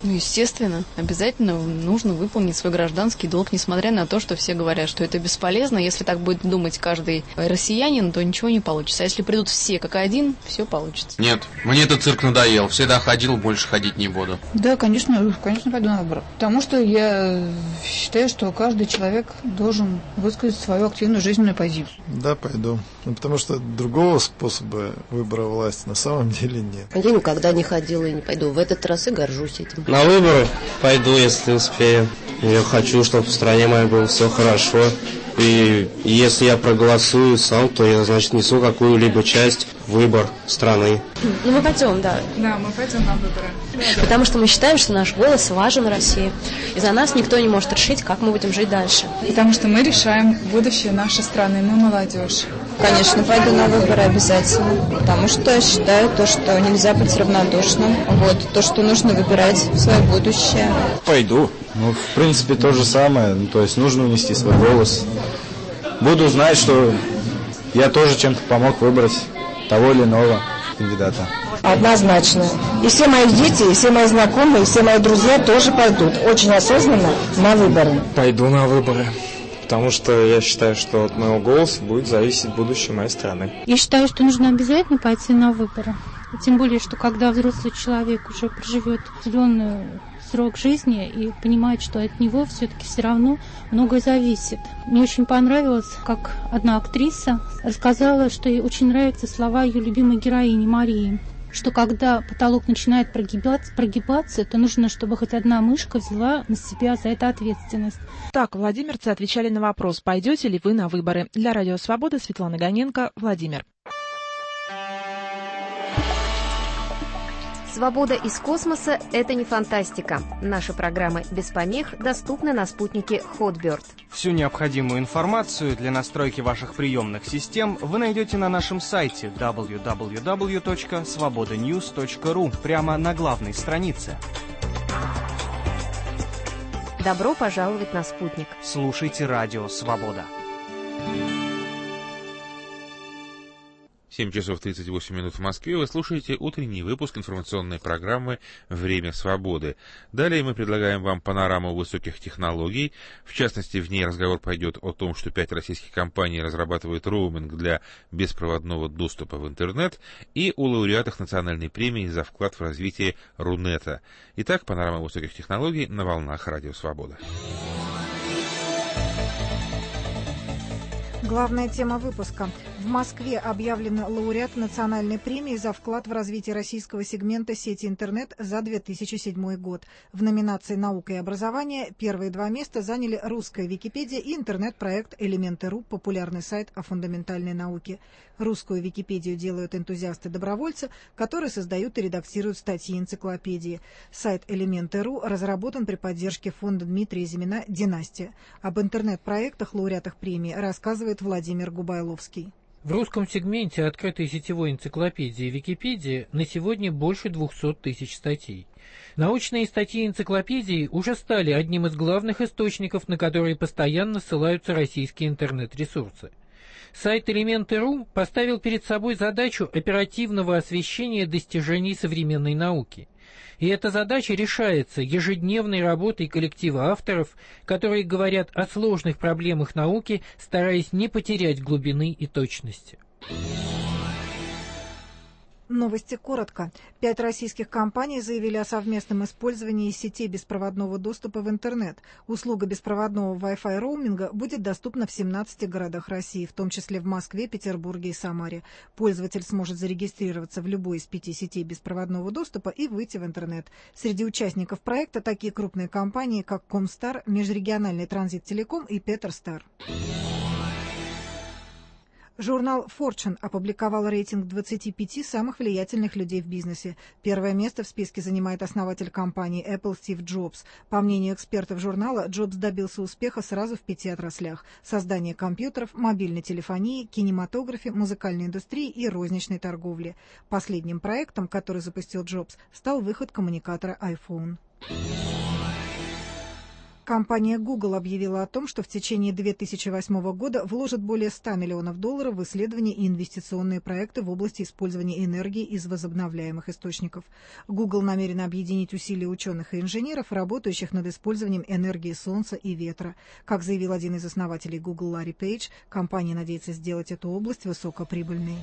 Ну, естественно, обязательно нужно выполнить свой гражданский долг, несмотря на то, что все говорят, что это бесполезно. Если так будет думать каждый россиянин, то ничего не получится. А если придут все как один, все получится. Нет, мне этот цирк надоел. Всегда ходил, больше ходить не буду. Да, конечно, конечно, пойду на выборы. Потому что я считаю, что каждый человек должен высказать свою активную жизненную позицию. Да, пойду. Ну, потому что другого способа выбора власти на самом деле нет. Я никогда не ходила и не пойду. В этот раз и горжусь этим. На выборы пойду, если успею. Я хочу, чтобы в стране моей было все хорошо. И если я проголосую сам, то я, значит, несу какую-либо часть в выбор страны. Ну, мы пойдем, да. Да, мы пойдем на выборы. Потому что мы считаем, что наш голос важен России. И за нас никто не может решить, как мы будем жить дальше. Потому что мы решаем будущее нашей страны, мы молодежь. Конечно, пойду на выборы обязательно. Потому что считаю то, что нельзя быть равнодушным. Вот, то, что нужно выбирать свое будущее. Пойду. Ну, в принципе, то же самое. Ну, то есть нужно внести свой голос. Буду знать, что я тоже чем-то помог выбрать того или иного кандидата. Однозначно. И все мои дети, и все мои знакомые, и все мои друзья тоже пойдут очень осознанно на выборы. Пойду на выборы. Потому что я считаю, что от моего голоса будет зависеть будущее моей страны. Я считаю, что нужно обязательно пойти на выборы. Тем более, что когда взрослый человек уже проживет определенный срок жизни и понимает, что от него все-таки все равно многое зависит. Мне очень понравилось, как одна актриса рассказала, что ей очень нравятся слова ее любимой героини Марии, что когда потолок начинает прогибаться, прогибаться, то нужно, чтобы хоть одна мышка взяла на себя за это ответственность. Так, владимирцы отвечали на вопрос, пойдете ли вы на выборы. Для Радио Свобода Светлана Гоненко, Владимир. Свобода из космоса – это не фантастика. Наши программы без помех доступны на спутнике Hotbird. Всю необходимую информацию для настройки ваших приемных систем вы найдете на нашем сайте дабл ю дабл ю дабл ю точка свобода ньюс точка ру прямо на главной странице. Добро пожаловать на спутник. Слушайте Радио Свобода. семь часов тридцать восемь минут в Москве. Вы слушаете утренний выпуск информационной программы «Время свободы». Далее мы предлагаем вам панораму высоких технологий. В частности, в ней разговор пойдет о том, что пять российских компаний разрабатывают роуминг для беспроводного доступа в интернет, и о лауреатах национальной премии за вклад в развитие Рунета. Итак, панорама высоких технологий на волнах Радио Свобода. Главная тема выпуска. В Москве объявлены лауреаты национальной премии за вклад в развитие российского сегмента сети интернет за две тысячи седьмой год. В номинации «Наука и образование» первые два места заняли русская Википедия и интернет-проект «Элементы.ру», популярный сайт о фундаментальной науке. Русскую Википедию делают энтузиасты-добровольцы, которые создают и редактируют статьи энциклопедии. Сайт «Элементы.ру» разработан при поддержке фонда Дмитрия Зимина «Династия». Об интернет-проектах, лауреатах премии, рассказывает Владимир Губайловский. В русском сегменте открытой сетевой энциклопедии Википедия на сегодня больше двухсот тысяч статей. Научные статьи энциклопедии уже стали одним из главных источников, на которые постоянно ссылаются российские интернет-ресурсы. Сайт «Элементы.ру» поставил перед собой задачу оперативного освещения достижений современной науки. И эта задача решается ежедневной работой коллектива авторов, которые говорят о сложных проблемах науки, стараясь не потерять глубины и точности. Новости коротко. Пять российских компаний заявили о совместном использовании сетей беспроводного доступа в интернет. Услуга беспроводного Wi-Fi роуминга будет доступна в семнадцати городах России, в том числе в Москве, Петербурге и Самаре. Пользователь сможет зарегистрироваться в любой из пяти сетей беспроводного доступа и выйти в интернет. Среди участников проекта такие крупные компании, как Комстар, Межрегиональный Транзит Телеком и Петерстар. Журнал Fortune опубликовал рейтинг двадцати пяти самых влиятельных людей в бизнесе. Первое место в списке занимает основатель компании Apple Стив Джобс. По мнению экспертов журнала, Джобс добился успеха сразу в пяти отраслях: создание компьютеров, мобильной телефонии, кинематографе, музыкальной индустрии и розничной торговле. Последним проектом, который запустил Джобс, стал выход коммуникатора iPhone. Компания Google объявила о том, что в течение две тысячи восьмого года вложит более ста миллионов долларов в исследования и инвестиционные проекты в области использования энергии из возобновляемых источников. Google намерена объединить усилия ученых и инженеров, работающих над использованием энергии солнца и ветра. Как заявил один из основателей Google Ларри Пейдж, компания надеется сделать эту область высокоприбыльной.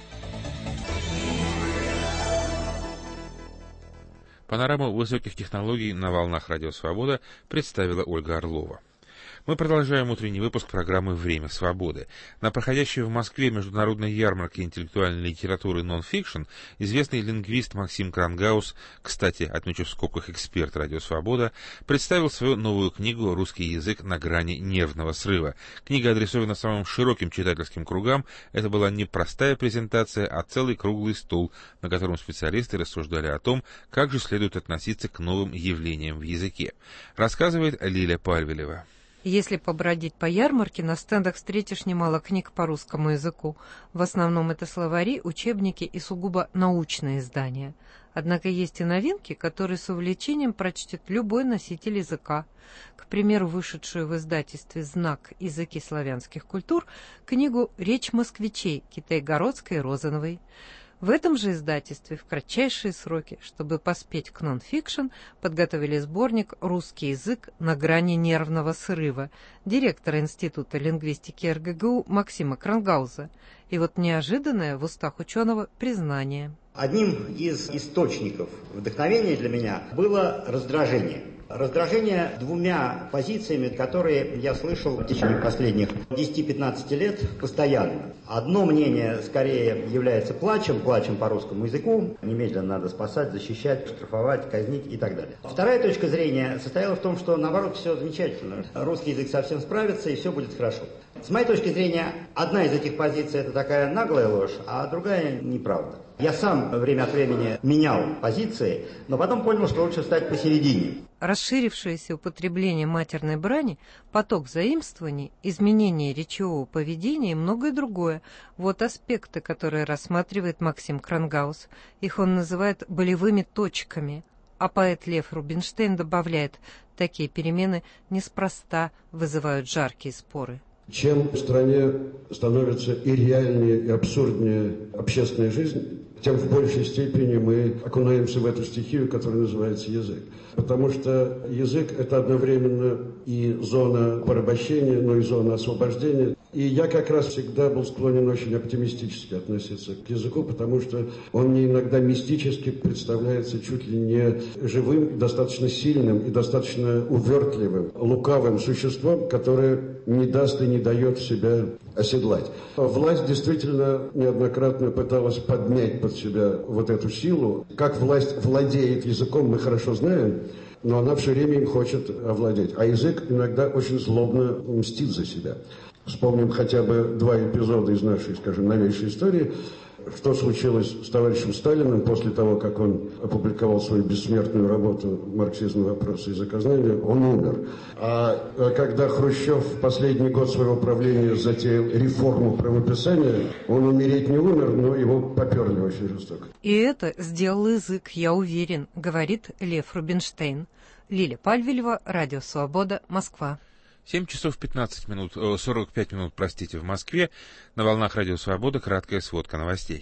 Панораму высоких технологий на волнах Радио Свобода представила Ольга Орлова. Мы продолжаем утренний выпуск программы «Время свободы». На проходящей в Москве международной ярмарке интеллектуальной литературы «Нон-фикшн» известный лингвист Максим Крангаус, кстати, отмечу в скобках эксперт «Радио Свобода», представил свою новую книгу «Русский язык на грани нервного срыва». Книга адресована самым широким читательским кругам. Это была не простая презентация, а целый круглый стол, на котором специалисты рассуждали о том, как же следует относиться к новым явлениям в языке. Рассказывает Лиля Пальвелева. Если побродить по ярмарке, на стендах встретишь немало книг по русскому языку. В основном это словари, учебники и сугубо научные издания. Однако есть и новинки, которые с увлечением прочтет любой носитель языка. К примеру, вышедшую в издательстве «Знак. Языки славянских культур» книгу «Речь москвичей» Китайгородской и Розановой. В этом же издательстве в кратчайшие сроки, чтобы поспеть к нон-фикшн, подготовили сборник «Русский язык на грани нервного срыва» директора Института лингвистики эр гэ гэ у Максима Крангауза. И вот неожиданное в устах ученого признание. Одним из источников вдохновения для меня было раздражение. Раздражение двумя позициями, которые я слышал в течение последних десяти-пятнадцати лет постоянно. Одно мнение скорее является плачем, плачем по русскому языку. Немедленно надо спасать, защищать, штрафовать, казнить и так далее. Вторая точка зрения состояла в том, что наоборот все замечательно. Русский язык совсем справится и все будет хорошо. С моей точки зрения, одна из этих позиций это такая наглая ложь, а другая неправда. Я сам время от времени менял позиции, но потом понял, что лучше стать посередине. Расширившееся употребление матерной брани, поток заимствований, изменение речевого поведения и многое другое. Вот аспекты, которые рассматривает Максим Крангаус. Их он называет болевыми точками. А поэт Лев Рубинштейн добавляет, такие перемены неспроста вызывают жаркие споры. Чем в стране становится и реальнее, и абсурднее общественная жизнь, тем в большей степени мы окунаемся в эту стихию, которая называется язык. Потому что язык – это одновременно и зона порабощения, но и зона освобождения. И я как раз всегда был склонен очень оптимистически относиться к языку, потому что он мне иногда мистически представляется чуть ли не живым, достаточно сильным и достаточно увертливым, лукавым существом, которое не даст и не дает себя оседлать. Власть действительно неоднократно пыталась подмять под себя вот эту силу. Как власть владеет языком, мы хорошо знаем, но она все время им хочет овладеть. А язык иногда очень злобно мстит за себя. Вспомним хотя бы два эпизода из нашей, скажем, новейшей истории. Что случилось с товарищем Сталиным после того, как он опубликовал свою бессмертную работу «Марксизм. Вопросы языкознания», он умер. А когда Хрущев в последний год своего правления затеял реформу правописания, он умереть не умер, но его поперли очень жестоко. И это сделал язык, я уверен, говорит Лев Рубинштейн. Лиля Пальвелева, Радио Свобода, Москва. семь часов пятнадцать минут, сорок пять минут, простите, в Москве. На волнах Радио Свобода краткая сводка новостей.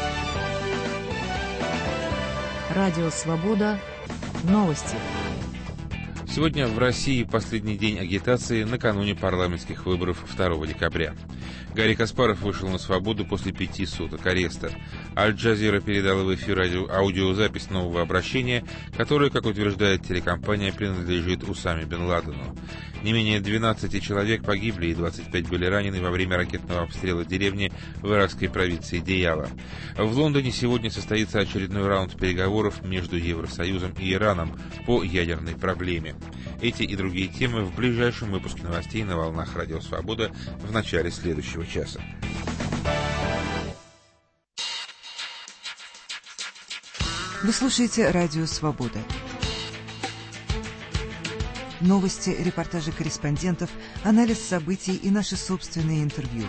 Радио Свобода. Новости. Сегодня в России последний день агитации накануне парламентских выборов второго декабря. Гарри Каспаров вышел на свободу после пяти суток ареста. Аль-Джазира передала в эфир аудиозапись нового обращения, которое, как утверждает телекомпания, принадлежит Усаме бен Ладену. Не менее двенадцати человек погибли и двадцать пять были ранены во время ракетного обстрела деревни в иракской провинции Дияла. В Лондоне сегодня состоится очередной раунд переговоров между Евросоюзом и Ираном по ядерной проблеме. Эти и другие темы в ближайшем выпуске новостей на волнах Радио Свобода в начале следующего часа. Вы слушаете Радио Свобода. Новости, репортажи корреспондентов, анализ событий и наши собственные интервью.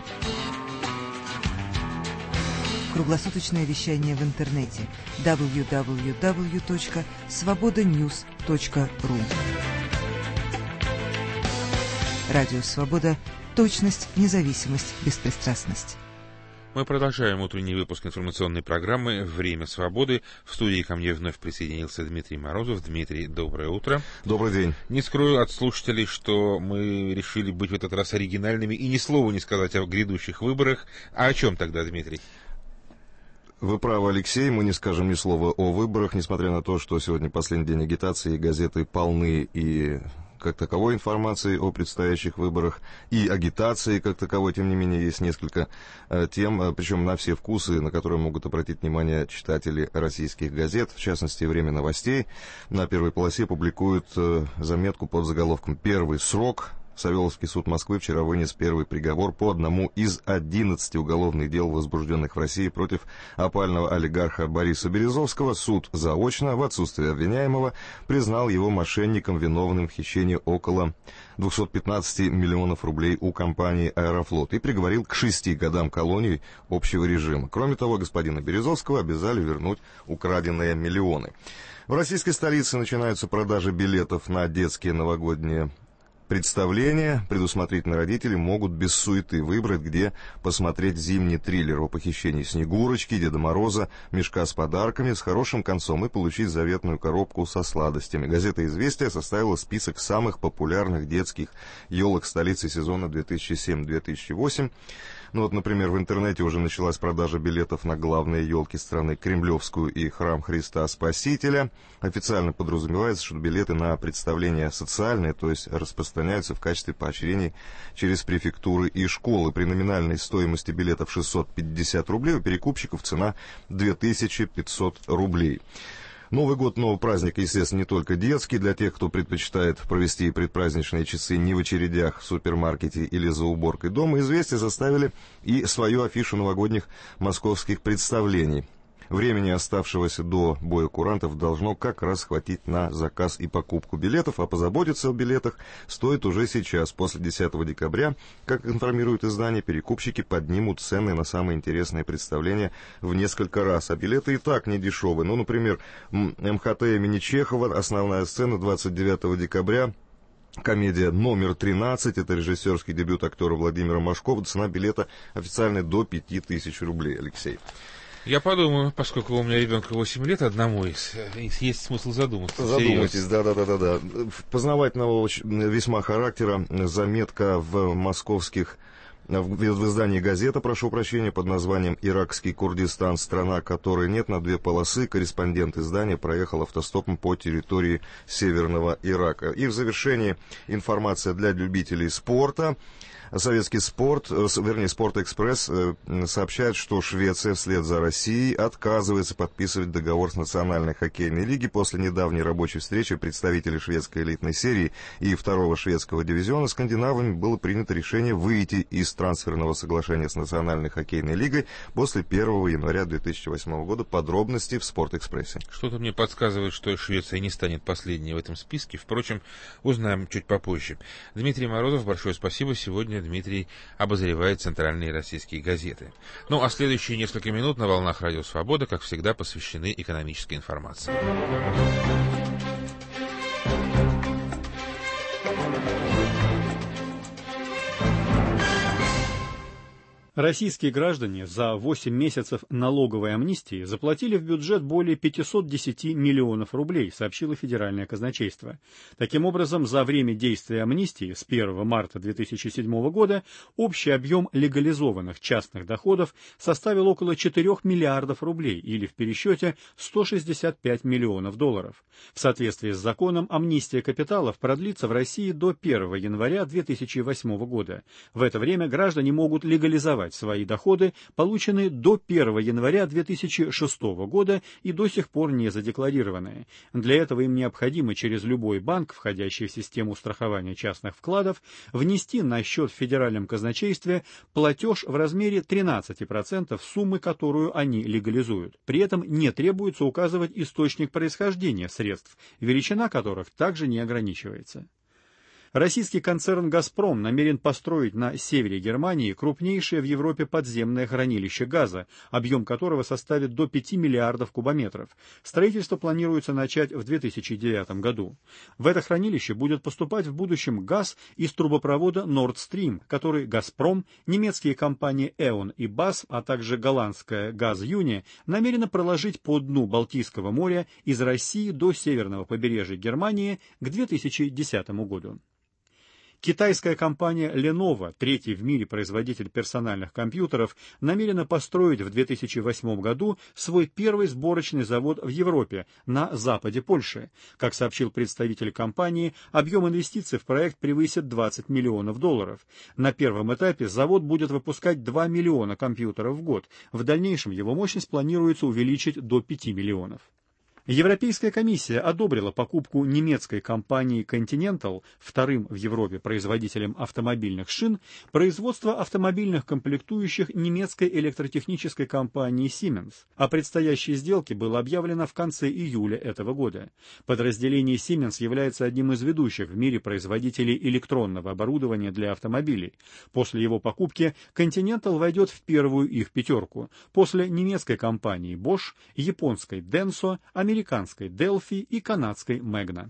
Круглосуточное вещание в интернете дабл ю дабл ю дабл ю точка свобода ньюс точка ру. Радио «Свобода». Точность, независимость, беспристрастность. Мы продолжаем утренний выпуск информационной программы «Время свободы». В студии ко мне вновь присоединился Дмитрий Морозов. Дмитрий, доброе утро. Добрый день. Не скрою от слушателей, что мы решили быть в этот раз оригинальными и ни слова не сказать о грядущих выборах. А о чем тогда, Дмитрий? Вы правы, Алексей, мы не скажем ни слова о выборах, несмотря на то, что сегодня последний день агитации, газеты полны и как таковой информации о предстоящих выборах, и агитации как таковой, тем не менее, есть несколько э, тем, э, причем на все вкусы, на которые могут обратить внимание читатели российских газет, в частности, «Время новостей». На первой полосе публикуют э, заметку под заголовком «Первый срок». Савеловский суд Москвы вчера вынес первый приговор по одному из одиннадцати уголовных дел, возбужденных в России против опального олигарха Бориса Березовского. Суд заочно, в отсутствие обвиняемого, признал его мошенником, виновным в хищении около двухсот пятнадцати миллионов рублей у компании «Аэрофлот» и приговорил к шести годам колонии общего режима. Кроме того, господина Березовского обязали вернуть украденные миллионы. В российской столице начинаются продажи билетов на детские новогодние представления. Предусмотрительные родители могут без суеты выбрать, где посмотреть зимний триллер о похищении Снегурочки, Деда Мороза, мешка с подарками с хорошим концом и получить заветную коробку со сладостями. Газета «Известия» составила список самых популярных детских елок столицы сезона две тысячи семь — две тысячи восемь. Ну вот, например, в интернете уже началась продажа билетов на главные елки страны, Кремлевскую и Храм Христа Спасителя. Официально подразумевается, что билеты на представления социальные, то есть распространяются в качестве поощрений через префектуры и школы. При номинальной стоимости билетов шестьсот пятьдесят рублей у перекупщиков цена две тысячи пятьсот рублей. Новый год, новый праздник, естественно, не только детский. Для тех, кто предпочитает провести предпраздничные часы не в очередях в супермаркете или за уборкой дома, «Известия» составили и свою афишу новогодних московских представлений. Времени, оставшегося до боя курантов, должно как раз хватить на заказ и покупку билетов, а позаботиться о билетах стоит уже сейчас. После десятого декабря, как информирует издание, перекупщики поднимут цены на самые интересные представления в несколько раз. А билеты и так не дешевые. Ну, например, эм ха тэ имени Чехова, основная сцена двадцать девятого декабря. Комедия номер тринадцать, это режиссерский дебют актера Владимира Машкова. Цена билета официальная до пяти тысяч рублей, Алексей. Я подумаю, поскольку у меня ребенку восемь лет, одному из, есть смысл задуматься. Задумайтесь, да-да-да-да. Познавательного весьма характера заметка в московских, в издании «Газета», прошу прощения, под названием «Иракский Курдистан. Страна, которой нет», на две полосы. Корреспондент издания проехал автостопом по территории Северного Ирака. И в завершении информация для любителей спорта. Советский спорт, вернее, «Спорт-экспресс» сообщает, что Швеция вслед за Россией отказывается подписывать договор с Национальной хоккейной лигой. После недавней рабочей встречи представителей шведской элитной серии и второго шведского дивизиона скандинавами было принято решение выйти из трансферного соглашения с Национальной хоккейной лигой после первого января две тысячи восьмого года. Подробности в «Спорт-экспрессе». Что-то мне подсказывает, что Швеция не станет последней в этом списке. Впрочем, узнаем чуть попозже. Дмитрий Морозов, большое спасибо. Сегодня Дмитрий обозревает центральные российские газеты. Ну, а следующие несколько минут на волнах Радио Свобода, как всегда, посвящены экономической информации. Российские граждане за восемь месяцев налоговой амнистии заплатили в бюджет более пятисот десяти миллионов рублей, сообщило Федеральное казначейство. Таким образом, за время действия амнистии с первого марта две тысячи седьмого года общий объем легализованных частных доходов составил около четырёх миллиардов рублей или в пересчете сто шестьдесят пять миллионов долларов. В соответствии с законом, амнистия капиталов продлится в России до первого января две тысячи восьмого года. В это время граждане могут легализовать свои доходы, полученные до первого января две тысячи шестого года и до сих пор не задекларированные. Для этого им необходимо через любой банк, входящий в систему страхования частных вкладов, внести на счет в Федеральном казначействе платеж в размере тринадцати процентов суммы, которую они легализуют. При этом не требуется указывать источник происхождения средств, величина которых также не ограничивается. Российский концерн «Газпром» намерен построить на севере Германии крупнейшее в Европе подземное хранилище газа, объем которого составит до пяти миллиардов кубометров. Строительство планируется начать в две тысячи девятом году. В это хранилище будет поступать в будущем газ из трубопровода Nord Stream, который «Газпром», немецкие компании «Эон» и «БАС», а также голландская «Газюни» намерены проложить по дну Балтийского моря из России до северного побережья Германии к две тысячи десятому году. Китайская компания Lenovo, третий в мире производитель персональных компьютеров, намерена построить в две тысячи восьмом году свой первый сборочный завод в Европе, на западе Польши. Как сообщил представитель компании, объем инвестиций в проект превысит двадцать миллионов долларов. На первом этапе завод будет выпускать два миллиона компьютеров в год. В дальнейшем его мощность планируется увеличить до пяти миллионов. Европейская комиссия одобрила покупку немецкой компании Continental, вторым в Европе производителем автомобильных шин, производство автомобильных комплектующих немецкой электротехнической компании Siemens. О предстоящей сделке было объявлено в конце июля этого года. Подразделение Siemens является одним из ведущих в мире производителей электронного оборудования для автомобилей. После его покупки Continental войдет в первую их пятерку, после немецкой компании Bosch, японской Denso, американской американской Delphi и канадской Magna.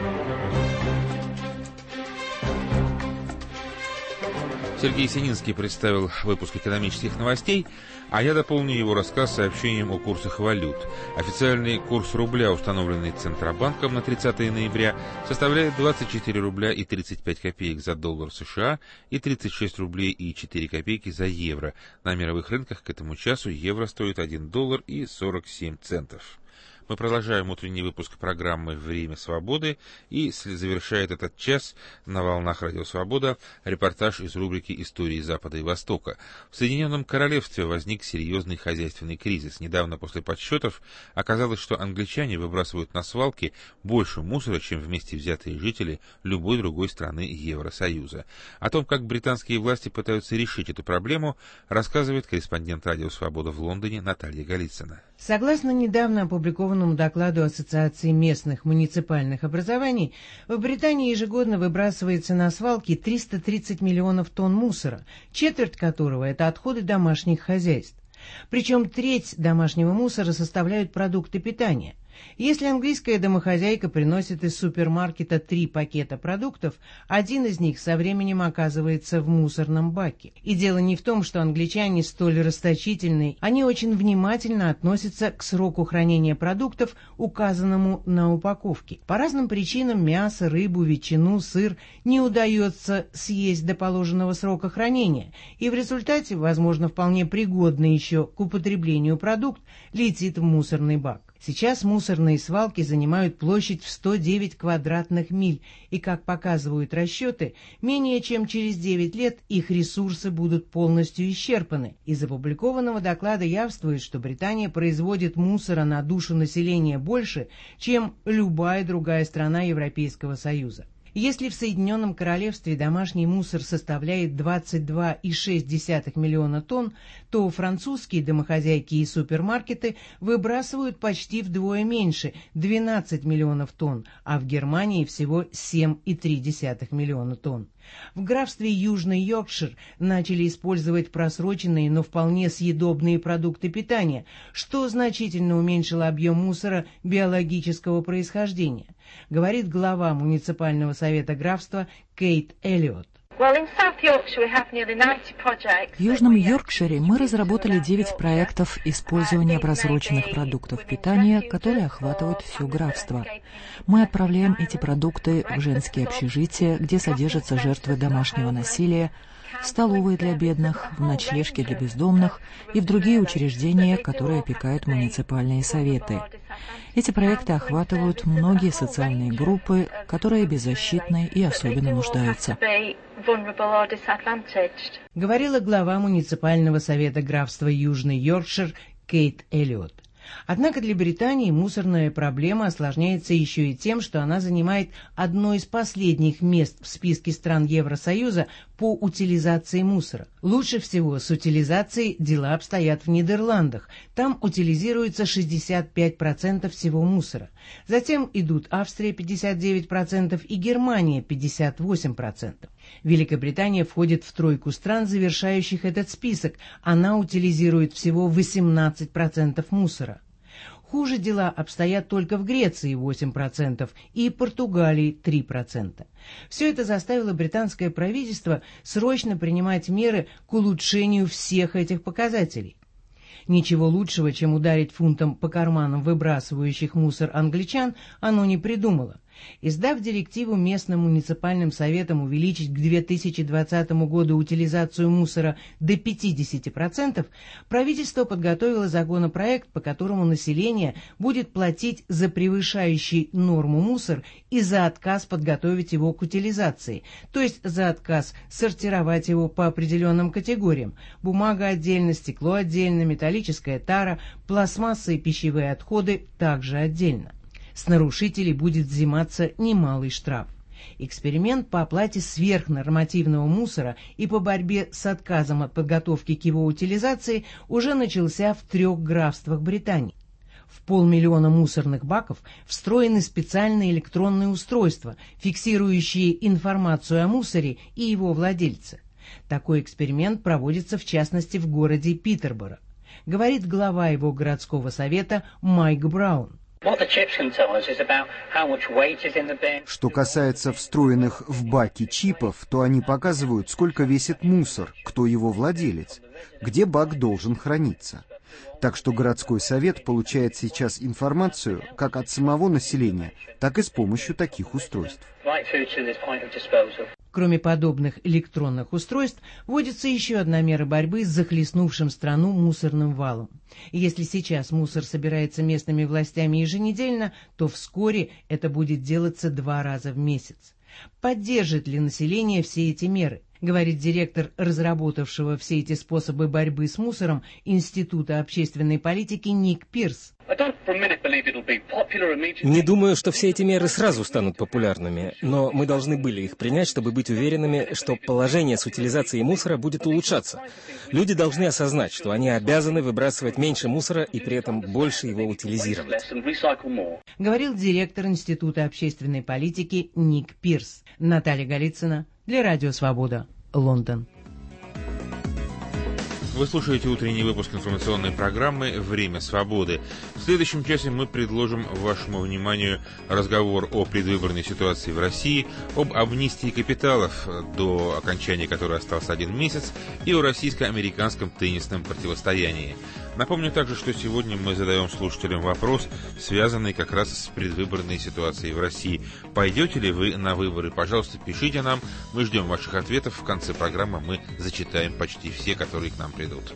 Сергей Сининский представил выпуск экономических новостей, а я дополню его рассказ сообщением о курсах валют. Официальный курс рубля, установленный Центробанком на тридцатое ноября, составляет двадцать четыре рубля и тридцать пять копеек за доллар США и тридцать шесть рублей и четыре копейки за евро. На мировых рынках к этому часу евро стоит один доллар и сорок семь центов. Мы продолжаем утренний выпуск программы «Время свободы», и завершает этот час на волнах Радио Свобода репортаж из рубрики «Истории Запада и Востока». В Соединенном Королевстве возник серьезный хозяйственный кризис. Недавно после подсчетов оказалось, что англичане выбрасывают на свалки больше мусора, чем вместе взятые жители любой другой страны Евросоюза. О том, как британские власти пытаются решить эту проблему, рассказывает корреспондент Радио Свобода в Лондоне Наталья Голицына. Согласно недавно опубликованному докладу Ассоциации местных муниципальных образований, в Британии ежегодно выбрасывается на свалки триста тридцать миллионов тонн мусора, четверть которого – это отходы домашних хозяйств. Причем треть домашнего мусора составляют продукты питания. Если английская домохозяйка приносит из супермаркета три пакета продуктов, один из них со временем оказывается в мусорном баке. И дело не в том, что англичане столь расточительны, они очень внимательно относятся к сроку хранения продуктов, указанному на упаковке. По разным причинам мясо, рыбу, ветчину, сыр не удается съесть до положенного срока хранения, и в результате, возможно, вполне пригодный еще к употреблению продукт летит в мусорный бак. Сейчас мусорные свалки занимают площадь в сто девять квадратных миль, и, как показывают расчеты, менее чем через девять лет их ресурсы будут полностью исчерпаны. Из опубликованного доклада явствует, что Британия производит мусора на душу населения больше, чем любая другая страна Европейского Союза. Если в Соединенном Королевстве домашний мусор составляет двадцать два и шесть десятых миллиона тонн, то французские домохозяйки и супермаркеты выбрасывают почти вдвое меньше – двенадцать миллионов тонн, а в Германии всего семь и три десятых миллиона тонн. В графстве Южный Йоркшир начали использовать просроченные, но вполне съедобные продукты питания, что значительно уменьшило объем мусора биологического происхождения, говорит глава муниципального совета графства Кейт Эллиот. В Южном Йоркшире мы разработали девять проектов использования просроченных продуктов питания, которые охватывают все графство. Мы отправляем эти продукты в женские общежития, где содержатся жертвы домашнего насилия, в столовые для бедных, в ночлежки для бездомных и в другие учреждения, которые опекают муниципальные советы. Эти проекты охватывают многие социальные группы, которые беззащитны и особенно нуждаются. Говорила глава муниципального совета графства Южный Йоркшир Кейт Эллиот. Однако для Британии мусорная проблема осложняется еще и тем, что она занимает одно из последних мест в списке стран Евросоюза по утилизации мусора. Лучше всего с утилизацией дела обстоят в Нидерландах. Там утилизируется шестьдесят пять процентов всего мусора. Затем идут Австрия пятьдесят девять процентов и Германия пятьдесят восемь процентов. Великобритания входит в тройку стран, завершающих этот список. Она утилизирует всего восемнадцать процентов мусора. Хуже дела обстоят только в Греции восемь процентов и Португалии три процента. Все это заставило британское правительство срочно принимать меры к улучшению всех этих показателей. Ничего лучшего, чем ударить фунтом по карманам выбрасывающих мусор англичан, оно не придумало. Издав директиву местным муниципальным советам увеличить к две тысячи двадцатому году утилизацию мусора до пятидесяти процентов, правительство подготовило законопроект, по которому население будет платить за превышающий норму мусор и за отказ подготовить его к утилизации, то есть за отказ сортировать его по определенным категориям: бумага отдельно, стекло отдельно, металлическая тара, пластмасса и пищевые отходы также отдельно. С нарушителей будет взиматься немалый штраф. Эксперимент по оплате сверхнормативного мусора и по борьбе с отказом от подготовки к его утилизации уже начался в трех графствах Британии. В полмиллиона мусорных баков встроены специальные электронные устройства, фиксирующие информацию о мусоре и его владельце. Такой эксперимент проводится в частности в городе Питерборо, говорит глава его городского совета Майк Браун. Что касается встроенных в баки чипов, то они показывают, сколько весит мусор, кто его владелец, где бак должен храниться. Так что городской совет получает сейчас информацию как от самого населения, так и с помощью таких устройств. Кроме подобных электронных устройств, вводится еще одна мера борьбы с захлестнувшим страну мусорным валом. И если сейчас мусор собирается местными властями еженедельно, то вскоре это будет делаться два раза в месяц. Поддержит ли население все эти меры? Говорит директор разработавшего все эти способы борьбы с мусором Института общественной политики Ник Пирс. Не думаю, что все эти меры сразу станут популярными, но мы должны были их принять, чтобы быть уверенными, что положение с утилизацией мусора будет улучшаться. Люди должны осознать, что они обязаны выбрасывать меньше мусора и при этом больше его утилизировать. Говорил директор Института общественной политики Ник Пирс. Наталья Голицына для Радио Свобода, Лондон. Вы слушаете утренний выпуск информационной программы «Время свободы». В следующем часе мы предложим вашему вниманию разговор о предвыборной ситуации в России, об амнистии капиталов, до окончания которой остался один месяц, и о российско-американском теннисном противостоянии. Напомню также, что сегодня мы задаем слушателям вопрос, связанный как раз с предвыборной ситуацией в России. Пойдете ли вы на выборы? Пожалуйста, пишите нам. Мы ждем ваших ответов. В конце программы мы зачитаем почти все, которые к нам придут.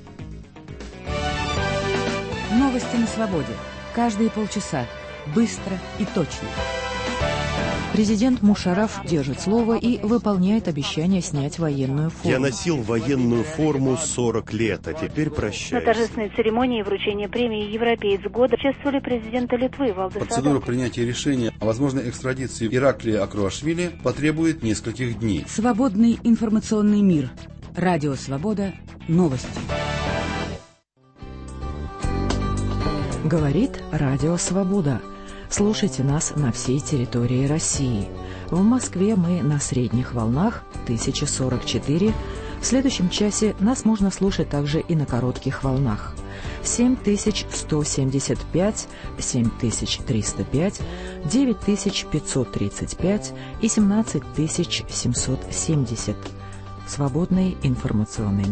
Новости на свободе. Каждые полчаса. Быстро и точно. Президент Мушарраф держит слово и выполняет обещание снять военную форму. Я носил военную форму сорок лет, а теперь прощаюсь. На торжественной церемонии вручения премии «Европеец года» участвовали президенты Литвы Валдис Адамс. Процедура принятия решения о возможной экстрадиции Ираклия Акруашвили потребует нескольких дней. Свободный информационный мир. Радио Свобода. Новости. Говорит Радио Свобода. Слушайте нас на всей территории России. В Москве мы на средних волнах тысяча сорок четыре. В следующем часе нас можно слушать также и на коротких волнах. семь тысяч сто семьдесят пять, семь тысяч триста пять, девять тысяч пятьсот тридцать пять и семнадцать тысяч семьсот семьдесят. Свободный информационный